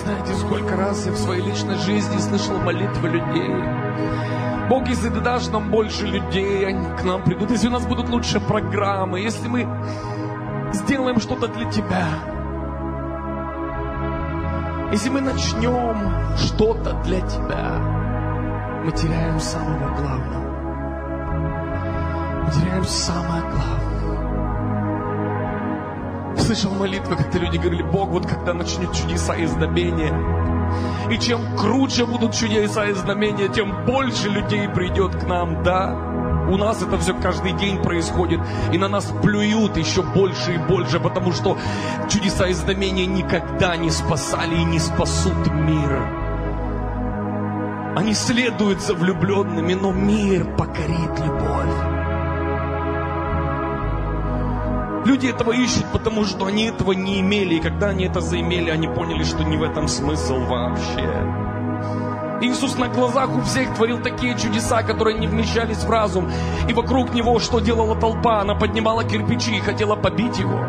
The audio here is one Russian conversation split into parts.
Знаете, сколько раз я в своей личной жизни слышал молитвы людей. Бог, если Ты дашь нам больше людей, они к нам придут. Если у нас будут лучшие программы, если мы сделаем что-то для Тебя, если мы начнем что-то для Тебя, мы теряем самого главного. Мы теряем самое главное. Слышал молитвы, когда люди говорили: Бог, вот когда начнет чудеса и знамения, и чем круче будут чудеса и знамения, тем больше людей придет к нам. Да, у нас это все каждый день происходит, и на нас плюют еще больше и больше, потому что чудеса и знамения никогда не спасали и не спасут мир. Они следуют за влюбленными, но мир покорит любовь. Люди этого ищут, потому что они этого не имели. И когда они это заимели, они поняли, что не в этом смысл вообще. Иисус на глазах у всех творил такие чудеса, которые не вмещались в разум. И вокруг Него что делала толпа? Она поднимала кирпичи и хотела побить Его.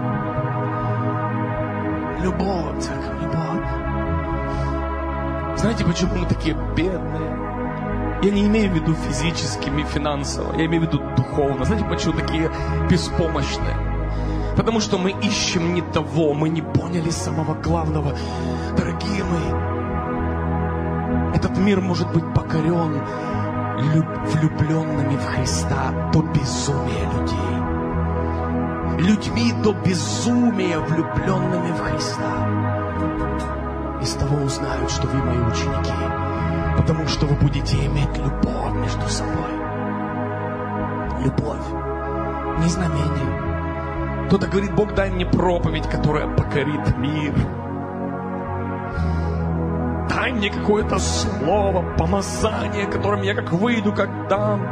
Любовь, церковь, любовь. Знаете, почему мы такие бедные? Я не имею в виду физическими, финансово. Я имею в виду духовно. Знаете, почему такие беспомощные? Потому что мы ищем не того, мы не поняли самого главного. Дорогие мои, этот мир может быть покорен влюбленными в Христа до безумия людей. Людьми до безумия влюбленными в Христа. Из того узнают, что вы мои ученики, потому что вы будете иметь любовь между собой. Любовь, не знамение. Кто-то говорит: Бог, дай мне проповедь, которая покорит мир. Дай мне какое-то слово, помазание, которым я как выйду, как дам.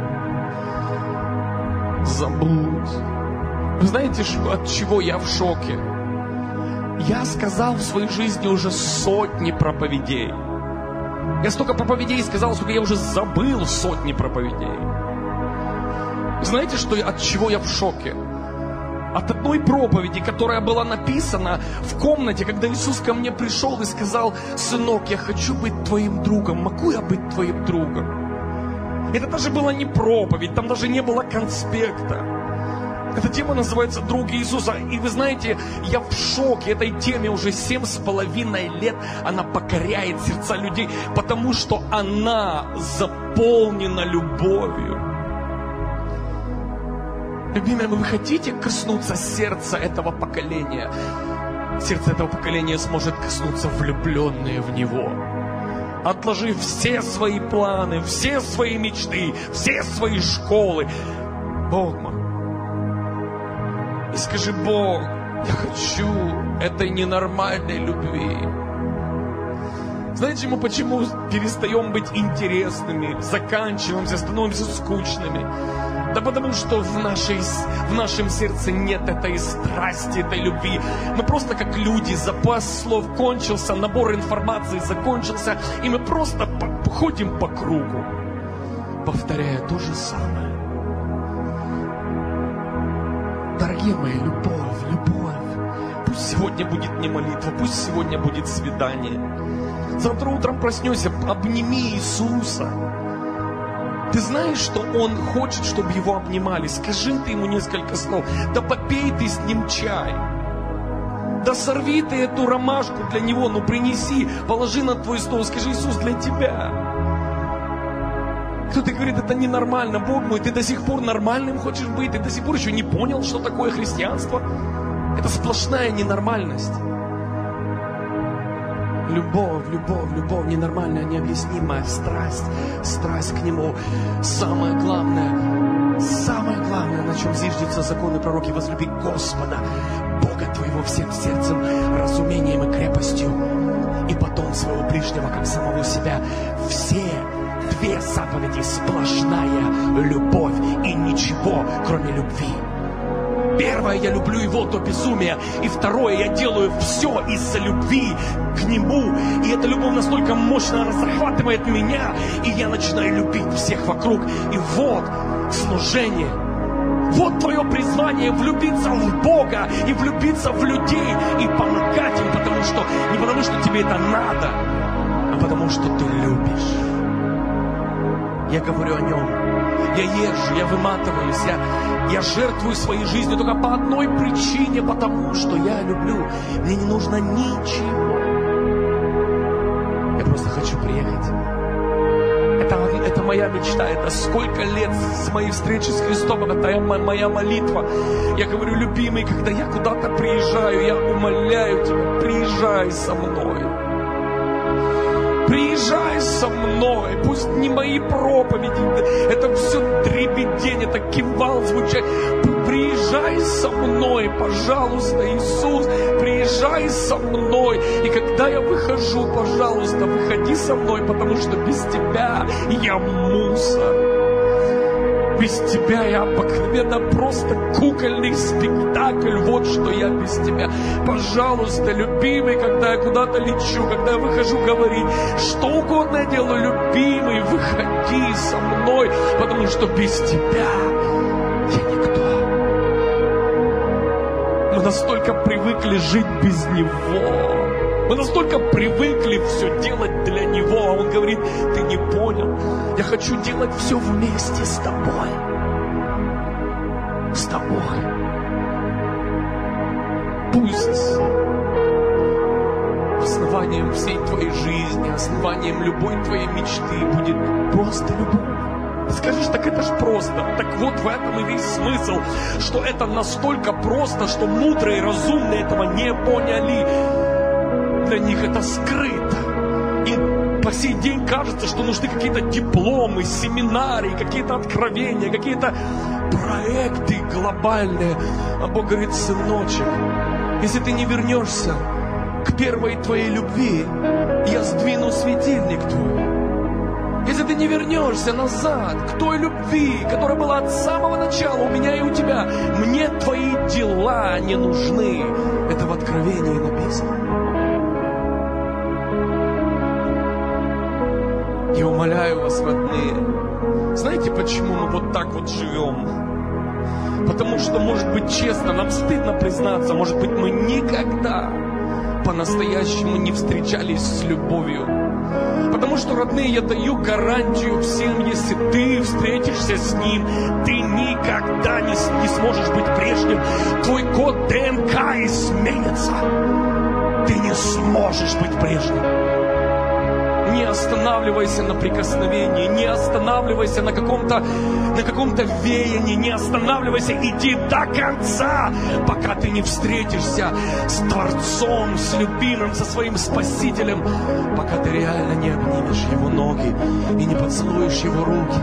Забудь. Вы знаете, от чего я в шоке? Я сказал в своей жизни уже сотни проповедей. Я столько проповедей сказал, сколько я уже забыл сотни проповедей. Знаете, от чего я в шоке? От одной проповеди, которая была написана в комнате, когда Иисус ко мне пришел и сказал: сынок, я хочу быть твоим другом. Могу я быть твоим другом? Это даже была не проповедь, там даже не было конспекта. Эта тема называется «Друг Иисуса». И вы знаете, я в шоке этой теме уже 7,5 лет. Она покоряет сердца людей, потому что она заполнена любовью. Любимые, вы хотите коснуться сердца этого поколения? Сердце этого поколения сможет коснуться влюбленные в Него. Отложив все свои планы, все свои мечты, все свои школы. Бог мой. И скажи: Бог, я хочу этой ненормальной любви. Знаете, мы почему перестаем быть интересными, заканчиваемся, становимся скучными? Да потому что в нашем сердце нет этой страсти, этой любви. Мы просто как люди, запас слов кончился, набор информации закончился, и мы просто ходим по кругу, повторяя то же самое. Дорогие мои, любовь, любовь. Пусть сегодня будет не молитва, пусть сегодня будет свидание. Завтра утром проснешься, обними Иисуса. Ты знаешь, что Он хочет, чтобы Его обнимали. Скажи ты Ему несколько слов. Да попей ты с Ним чай. Да сорви ты эту ромашку для Него. Ну принеси, положи на твой стол. Скажи: Иисус, для Тебя. Кто-то говорит: это ненормально. Бог мой, ты до сих пор нормальным хочешь быть. Ты до сих пор еще не понял, что такое христианство. Это сплошная ненормальность. Любовь, любовь, любовь, ненормальная, необъяснимая страсть, страсть к Нему. Самое главное, на чем зиждется закон и пророки: возлюби Господа, Бога твоего, всем сердцем, разумением и крепостью, и потом своего ближнего, как самого себя. Все 2 заповеди — сплошная любовь и ничего, кроме любви. Первое, я люблю Его до безумия. И второе, я делаю все из-за любви к Нему. И эта любовь настолько мощная, она захватывает меня. И я начинаю любить всех вокруг. И вот служение. Вот твое призвание — влюбиться в Бога и влюбиться в людей и помогать им, потому что, не потому что тебе это надо, а потому что ты любишь. Я говорю о нем. Я езжу, я выматываюсь, я жертвую своей жизнью только по одной причине, потому что я люблю. Мне не нужно ничего. Я просто хочу приехать. Это моя мечта, это сколько лет с моей встречи с Христом, это моя молитва. Я говорю, любимый, когда я куда-то приезжаю, я умоляю тебя, приезжай со мной. Приезжай со мной, пусть не мои проповеди, это все дребедень, это кимвал звучать. Приезжай со мной, пожалуйста, Иисус, приезжай со мной. И когда я выхожу, пожалуйста, выходи со мной, потому что без тебя я мусор. Без тебя я обыкновенно просто кукольный спектакль. Вот что я без тебя. Пожалуйста, любимый, когда я куда-то лечу, когда я выхожу говорить, что угодно я делаю, любимый, выходи со мной, потому что без тебя я никто. Мы настолько привыкли жить без Него. Мы настолько привыкли все делать для Него, а Он говорит, ты не понял, я хочу делать все вместе с тобой. С тобой. Пусть основанием всей твоей жизни, основанием любой твоей мечты будет просто любовь. Ты скажешь, так это ж просто. Так вот в этом и весь смысл, что это настолько просто, что мудрые и разумные этого не поняли. Для них это скрыто. Им по сей день кажется, что нужны какие-то дипломы, семинарии, какие-то откровения, какие-то проекты глобальные. А Бог говорит, сыночек, если ты не вернешься к первой твоей любви, я сдвину светильник твой. Если ты не вернешься назад к той любви, которая была от самого начала у меня и у тебя, мне твои дела не нужны. Это в Откровении написано. Я умоляю вас, родные, знаете, почему мы вот так вот живем? Потому что, может быть, честно, нам стыдно признаться, может быть, мы никогда по-настоящему не встречались с любовью. Потому что, родные, я даю гарантию всем, если ты встретишься с Ним, ты никогда не сможешь быть прежним. Твой код ДНК изменится. Ты не сможешь быть прежним. Не останавливайся на прикосновении, не останавливайся на каком-то веянии, не останавливайся, иди до конца, пока ты не встретишься с Творцом, с любимым, со своим Спасителем, пока ты реально не обнимешь Его ноги и не поцелуешь Его руки,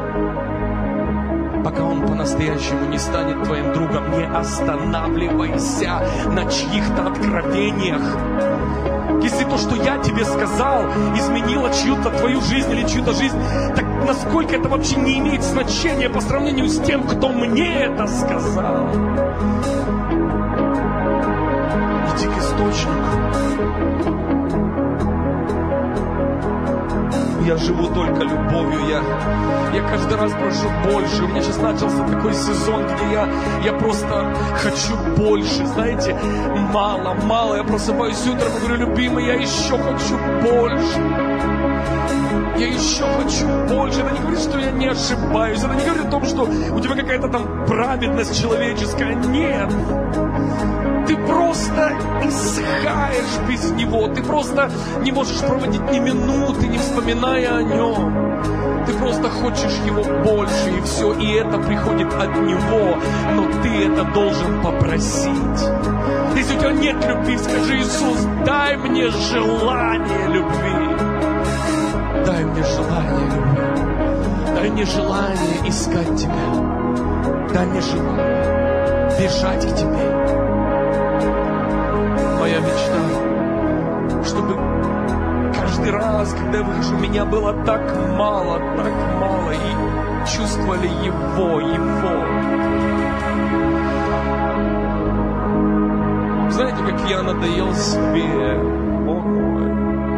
пока Он по-настоящему не станет твоим другом. Не останавливайся на чьих-то откровениях. Если то, что я тебе сказал, изменило чью-то твою жизнь или чью-то жизнь, так насколько это вообще не имеет значения по сравнению с тем, кто мне это сказал? Иди к источнику. Я живу только любовью, я каждый раз прошу больше. У меня сейчас начался такой сезон, где я просто хочу больше, знаете, мало. Я просыпаюсь утром и говорю, любимый, я еще хочу больше. Я еще хочу больше. Это не говорит, что я не ошибаюсь. Это не говорит о том, что у тебя какая-то там праведность человеческая. Нет. Ты просто иссыхаешь без Него. Ты просто не можешь проводить ни минуты, не вспоминая о Нем. Ты просто хочешь Его больше, и все. И это приходит от Него. Но ты это должен попросить. Если у тебя нет любви, скажи, Иисус, дай мне желание любви. Дай мне желание любви. Дай мне желание искать Тебя. Дай мне желание бежать к Тебе. Моя мечта, чтобы каждый раз, когда я выхожу, меня было так мало, и чувствовали Его. Знаете, как я надоел себе, Бог мой.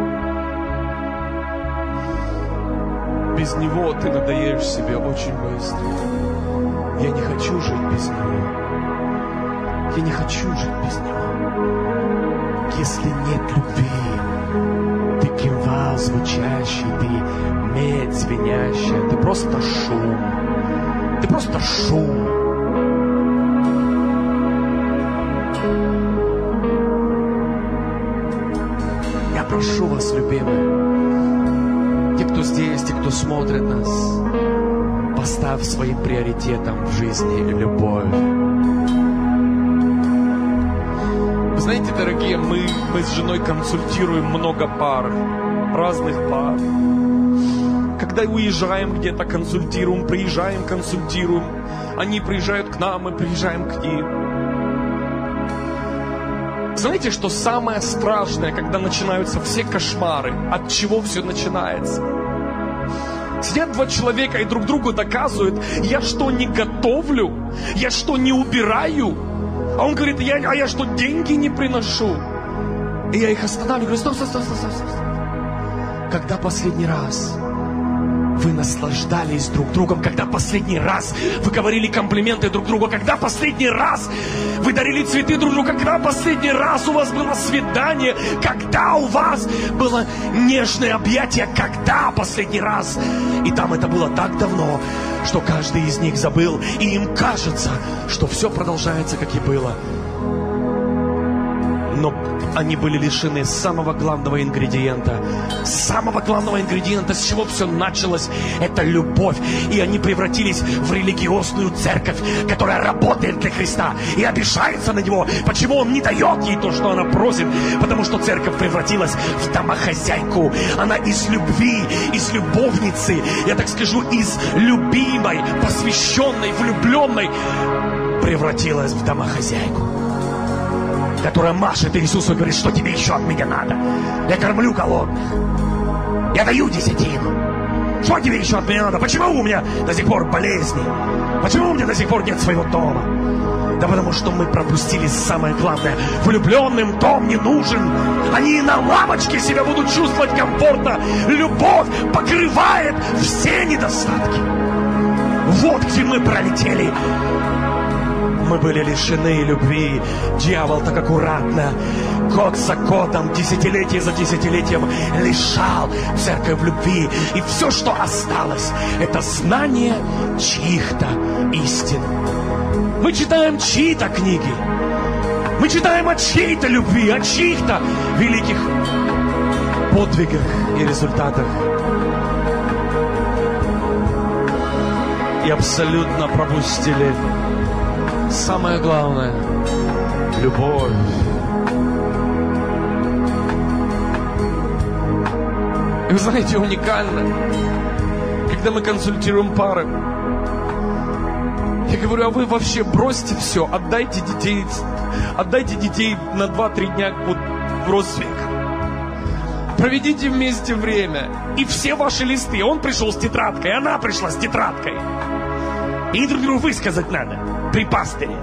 Без Него ты надоеешь себе очень быстро. Я не хочу жить без Него. Я не хочу жить без Него. Если нет любви, ты кимвал звучащий, ты медь звенящая, ты просто шум. Ты просто шум. Я прошу вас, любимые, те, кто здесь, те, кто смотрит нас, поставь своим приоритетом в жизни любовь. Вы знаете, дорогие, мы с женой консультируем много пар, разных пар. Когда уезжаем где-то, консультируем, приезжаем, консультируем. Они приезжают к нам, мы приезжаем к ним. Знаете, что самое страшное, когда начинаются все кошмары? От чего все начинается? Сидят два человека и друг другу доказывают: я что, не готовлю? Я что, не убираю? А он говорит: я что, деньги не приношу? И я их останавливаю, говорю: стоп. Когда последний раз вы наслаждались друг другом? Когда последний раз вы говорили комплименты друг другу? Когда последний раз вы дарили цветы друг другу? Когда последний раз у вас было свидание? Когда у вас было нежное объятие? Когда последний раз? И там это было так давно, что каждый из них забыл, и им кажется, что все продолжается, как и было. Но они были лишены самого главного ингредиента. Самого главного ингредиента, с чего все началось, это любовь. И они превратились в религиозную церковь, которая работает для Христа и обижается на Него. Почему Он не дает ей то, что она просит? Потому что церковь превратилась в домохозяйку. Она из любви, из любовницы, я так скажу, из любимой, посвященной, влюбленной, превратилась в домохозяйку, которая машет Иисусу и говорит: что тебе еще от меня надо? Я кормлю голодных. Я даю десятину. Что тебе еще от меня надо? Почему у меня до сих пор болезни? Почему у меня до сих пор нет своего дома? Да потому что мы пропустили самое главное. Влюбленным дом не нужен. Они на лавочке себя будут чувствовать комфортно. Любовь покрывает все недостатки. Вот где мы пролетели. Мы были лишены любви. Дьявол так аккуратно, год за годом, десятилетие за десятилетием лишал церковь любви. И все, что осталось, это знание чьих-то истин. Мы читаем чьи-то книги. Мы читаем о чьей-то любви, о чьих-то великих подвигах и результатах. И абсолютно пропустили самое главное — любовь. И вы знаете, уникально, когда мы консультируем пары, я говорю: а вы вообще бросьте все, отдайте детей на 2-3 дня вот в родственник. Проведите вместе время. И все ваши листы, он пришел с тетрадкой, она пришла с тетрадкой. И друг другу высказать надо при пастыре.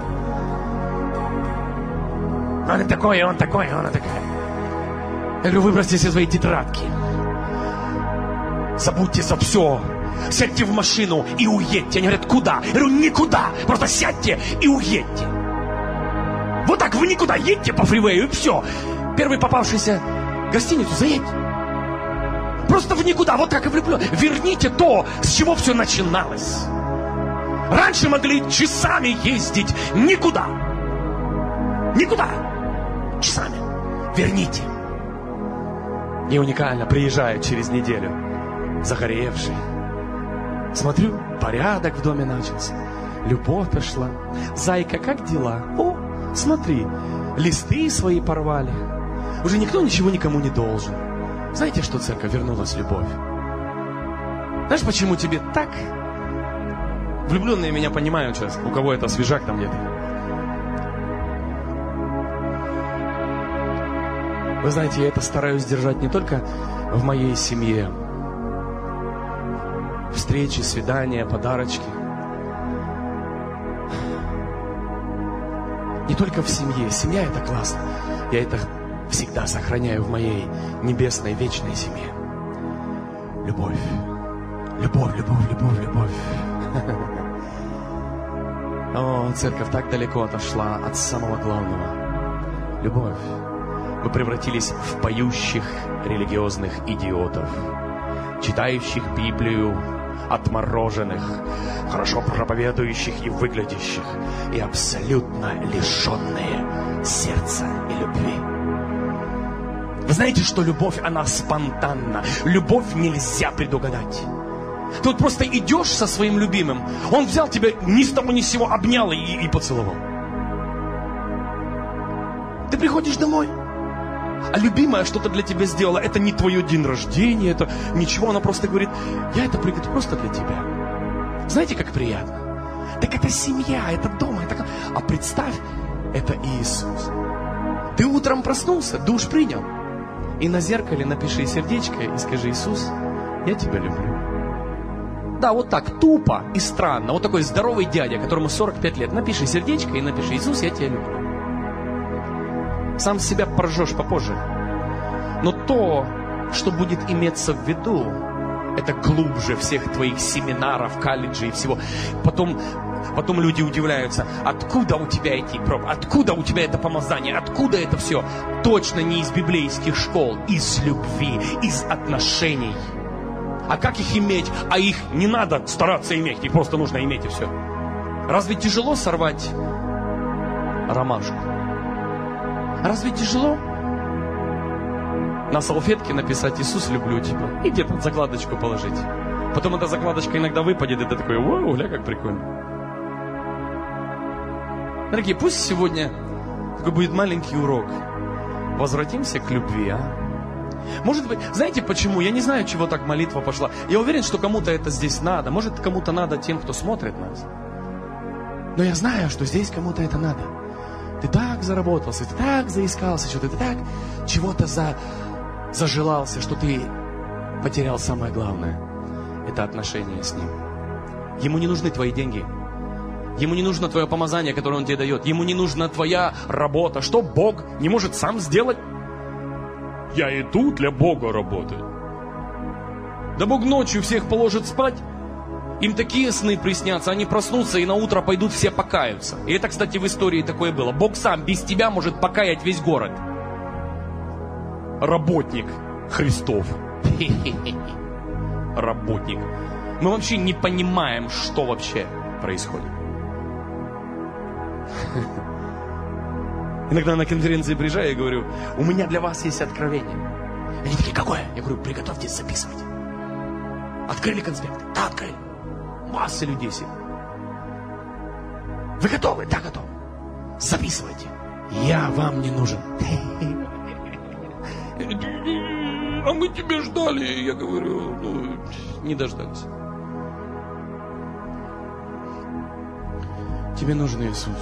Он такой, и он такой, и она такая. Я говорю: выбросьте все свои тетрадки. Забудьте за все. Сядьте в машину и уедьте. Они говорят: куда? Я говорю: никуда. Просто сядьте и уедьте. Вот так вы никуда едьте по фривею, и все. Первый попавшийся гостиницу заедьте. Просто в никуда, вот как и влюбленные. Верните то, с чего все начиналось. Раньше могли часами ездить никуда. Никуда. Часами. Верните. И уникально приезжают через неделю, загоревшие. Смотрю, порядок в доме начался. Любовь пошла. Зайка, как дела? О, смотри, листы свои порвали. Уже никто ничего никому не должен. Знаете, что церковь? Вернулась любовь. Знаешь, почему тебе так? Влюбленные меня понимают сейчас, у кого это свежак там где-то. Вы знаете, я это стараюсь держать не только в моей семье. Встречи, свидания, подарочки. Не только в семье. Семья — это классно. Я это всегда сохраняю в моей небесной, вечной семье. Любовь. Любовь, любовь, любовь, любовь. О, церковь так далеко отошла от самого главного. Любовь. Вы превратились в поющих религиозных идиотов, читающих Библию, отмороженных, хорошо проповедующих и выглядящих, и абсолютно лишенные сердца и любви. Вы знаете, что любовь, она спонтанна. Любовь нельзя предугадать. Ты вот просто идешь со своим любимым, он взял тебя ни с того ни с сего, обнял и поцеловал. Ты приходишь домой, а любимая что-то для тебя сделала. Это не твое день рождения, это ничего. Она просто говорит: я это приготовлю просто для тебя. Знаете, как приятно? Так это семья, это дом. Это... А представь, это Иисус. Ты утром проснулся, душ принял. И на зеркале напиши сердечко и скажи: Иисус, я тебя люблю. Да, вот так, тупо и странно. Вот такой здоровый дядя, которому 45 лет. Напиши сердечко и напиши: Иисус, я тебя люблю. Сам себя поржешь попозже. Но то, что будет иметься в виду, это глубже всех твоих семинаров, колледжей и всего. Потом люди удивляются: откуда у тебя эти пробы, откуда у тебя это помазание, откуда это все? Точно не из библейских школ, из любви, из отношений. А как их иметь? А их не надо стараться иметь, их просто нужно иметь и все. Разве тяжело сорвать ромашку? Разве тяжело на салфетке написать: Иисус, люблю тебя, и где-то закладочку положить? Потом эта закладочка иногда выпадет, и ты такой: вау, гля, как прикольно. Дорогие, пусть сегодня такой будет маленький урок. Возвратимся к любви, а? Может быть, знаете почему? Я не знаю, чего так молитва пошла. Я уверен, что кому-то это здесь надо. Может, кому-то надо тем, кто смотрит нас. Но я знаю, что здесь кому-то это надо. Ты так заработался, ты так заискался, что ты так чего-то зажелался, что ты потерял самое главное. Это отношения с Ним. Ему не нужны твои деньги. Ему не нужно твое помазание, которое Он тебе дает. Ему не нужна твоя работа. Что Бог не может сам сделать? Я иду для Бога работать. Да Бог ночью всех положит спать. Им такие сны приснятся, они проснутся и на утро пойдут все покаются. И это, кстати, в истории такое было. Бог сам без тебя может покаять весь город. Работник Христов. Работник. Мы вообще не понимаем, что вообще происходит. Иногда на конференции приезжаю и говорю: у меня для вас есть откровение. Они такие: какое? Я говорю: приготовьтесь записывать. Открыли конспекты? Да, открыли. Масса людей сидит. Вы готовы? Да, готовы. Записывайте. Я вам не нужен. А мы тебя ждали. Я говорю: не дождались. Тебе нужен Иисус.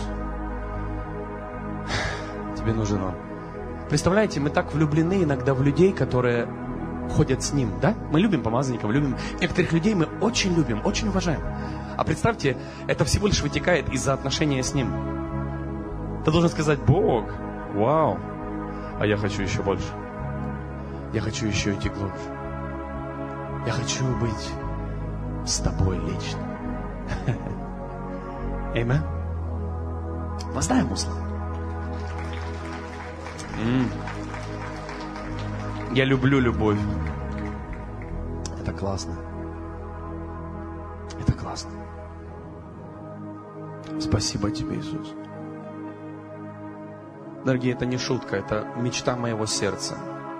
Тебе нужен Он. Представляете, мы так влюблены иногда в людей, которые ходят с Ним, да? Мы любим помазанников, любим. Некоторых людей мы очень любим, очень уважаем. А представьте, это всего лишь вытекает из-за отношения с Ним. Ты должен сказать: Бог, вау, а я хочу еще больше. Я хочу еще идти глубже. Я хочу быть с Тобой лично. Аминь. Воздай ему славу. Я люблю любовь. Это классно. Это классно. Спасибо Тебе, Иисус. Дорогие, это не шутка, это мечта моего сердца.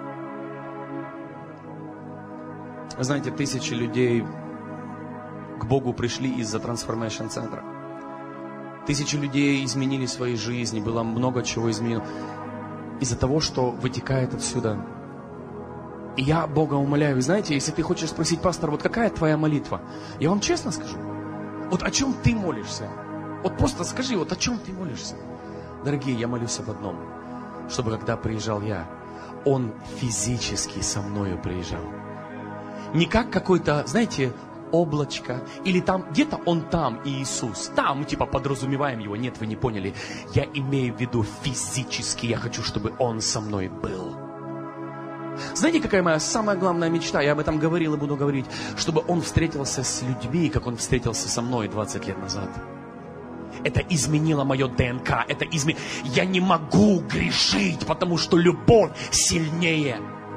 Вы знаете, тысячи людей к Богу пришли из-за Transformation центра. Тысячи людей изменили свои жизни, было много чего изменено. Из-за того, что вытекает отсюда. И я Бога умоляю, вы знаете, если ты хочешь спросить: пастор, вот какая твоя молитва? Я вам честно скажу, вот о чем ты молишься? Вот просто скажи, вот о чем ты молишься? Дорогие, я молюсь об одном, чтобы когда приезжал я, Он физически со мною приезжал. Не как какой-то, знаете, облачко, или там, где-то Он там, Иисус. Там, мы типа подразумеваем Его. Нет, вы не поняли. Я имею в виду физически. Я хочу, чтобы Он со мной был. Знаете, какая моя самая главная мечта? Я об этом говорил и буду говорить. Чтобы Он встретился с людьми, как Он встретился со мной 20 лет назад. Это изменило мое ДНК. Я не могу грешить, потому что любовь сильнее.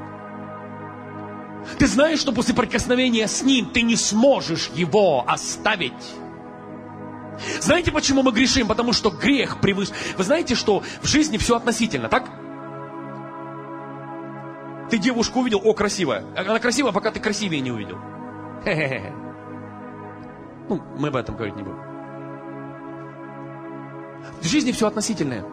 Ты знаешь, что после прикосновения с Ним ты не сможешь Его оставить? Знаете, почему мы грешим? Потому что грех превыше. Вы знаете, что в жизни все относительно, так? Ты девушку увидел, о, красивая. Она красивая, пока ты красивее не увидел. Хе-хе-хе. Ну, мы об этом говорить не будем. В жизни все относительное.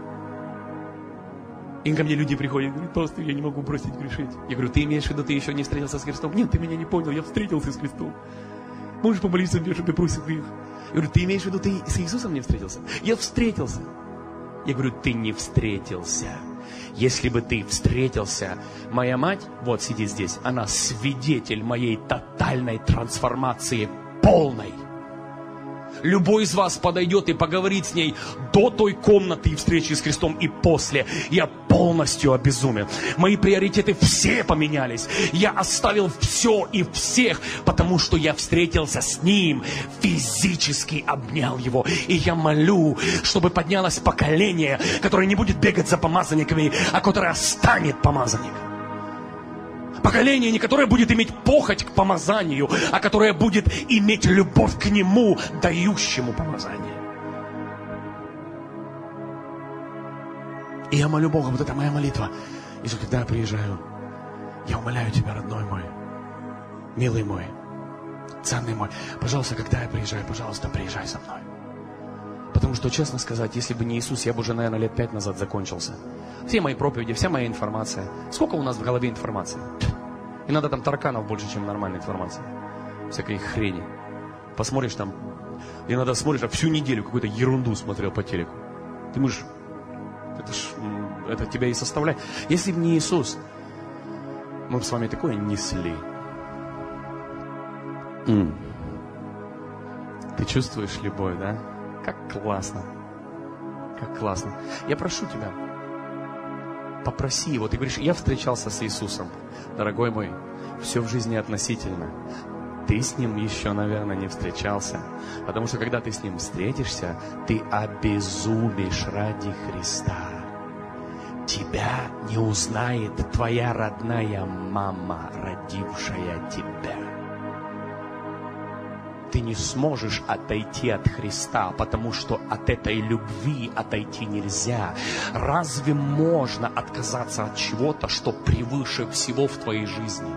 И ко мне люди приходят и говорят: пастор, я не могу бросить грешить. Я говорю: ты имеешь в виду, ты еще не встретился с Христом? Нет, ты меня не понял, я встретился с Христом. Можешь помолиться мне, чтобы бросил грех? Я говорю: ты имеешь в виду, ты с Иисусом не встретился? Я встретился. Я говорю: ты не встретился. Если бы ты встретился, моя мать, вот сидит здесь, она свидетель моей тотальной трансформации, полной. Любой из вас подойдет и поговорит с ней до той комнаты и встречи с Христом и после. Я полностью обезумен. Мои приоритеты все поменялись. Я оставил все и всех, потому что я встретился с Ним, физически обнял Его. И я молю, чтобы поднялось поколение, которое не будет бегать за помазанниками, а которое станет помазанником. Поколение, не которое будет иметь похоть к помазанию, а которое будет иметь любовь к Нему, дающему помазание. И я молю Бога, вот это моя молитва. Иисус, когда я приезжаю, я умоляю Тебя, родной мой, милый мой, ценный мой, пожалуйста, когда я приезжаю, пожалуйста, приезжай со мной. Потому что, честно сказать, если бы не Иисус, я бы уже, наверное, лет 5 назад закончился. Все мои проповеди, вся моя информация. Сколько у нас в голове информации? Иногда там тараканов больше, чем нормальной информации. Всякой хрени. Посмотришь там, иногда смотришь, а всю неделю какую-то ерунду смотрел по телеку. Ты думаешь, это тебя и составляет. Если бы не Иисус, мы бы с вами такое несли. Ты чувствуешь любовь, да? Как классно. Как классно. Я прошу тебя, попроси Его. Ты говоришь: я встречался с Иисусом. Дорогой мой, все в жизни относительно. Ты с Ним еще, наверное, не встречался. Потому что, когда ты с Ним встретишься, ты обезумишь ради Христа. Тебя не узнает твоя родная мама, родившая тебя. Ты не сможешь отойти от Христа, потому что от этой любви отойти нельзя. Разве можно отказаться от чего-то, что превыше всего в твоей жизни?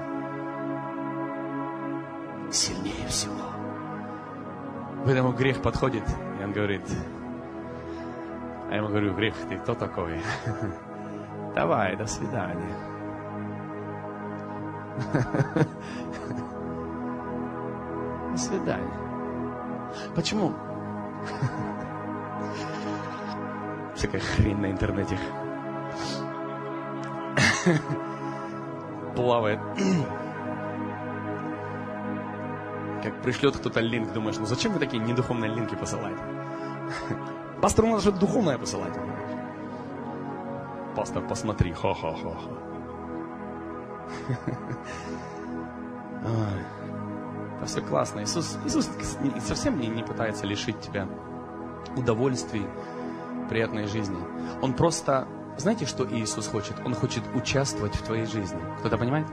Сильнее всего. Поэтому грех подходит, и он говорит, а я ему говорю: грех, ты кто такой? Давай, до свидания. До свидания. Почему? Всякая хрень на интернете плавает. Как пришлет кто-то линк, думаешь: ну зачем вы такие недуховные линки посылаете? Пастору надо что-то духовное посылать. Пастор, посмотри, ха-ха-ха. Это все классно. Иисус совсем не пытается лишить тебя удовольствий, приятной жизни. Он просто, знаете, что Иисус хочет? Он хочет участвовать в твоей жизни. Кто-то понимает?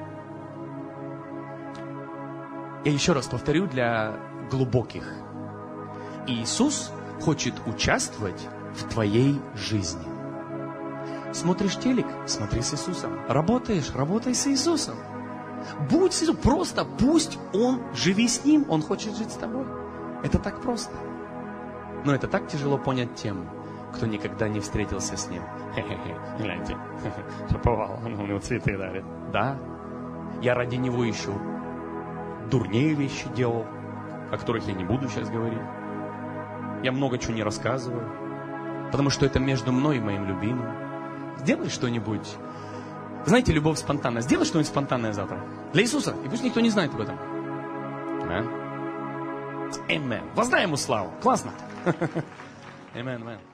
Я еще раз повторю для глубоких. Иисус хочет участвовать в твоей жизни. Смотришь телек? Смотри с Иисусом. Работаешь? Работай с Иисусом. Будь с Иисусом. Просто пусть Он, живи с Ним. Он хочет жить с тобой. Это так просто. Но это так тяжело понять тем, кто никогда не встретился с Ним. Хе-хе-хе, гляньте, шаповал, он у него цветы дарит. Да, я ради Него еще дурнее вещи делал, о которых я не буду сейчас говорить. Я много чего не рассказываю, потому что это между мной и моим любимым. Сделай что-нибудь. Знаете, любовь спонтанная. Сделай что-нибудь спонтанное завтра. Для Иисуса. И пусть никто не знает об этом. Аминь. Воздай Ему славу. Классно. Аминь.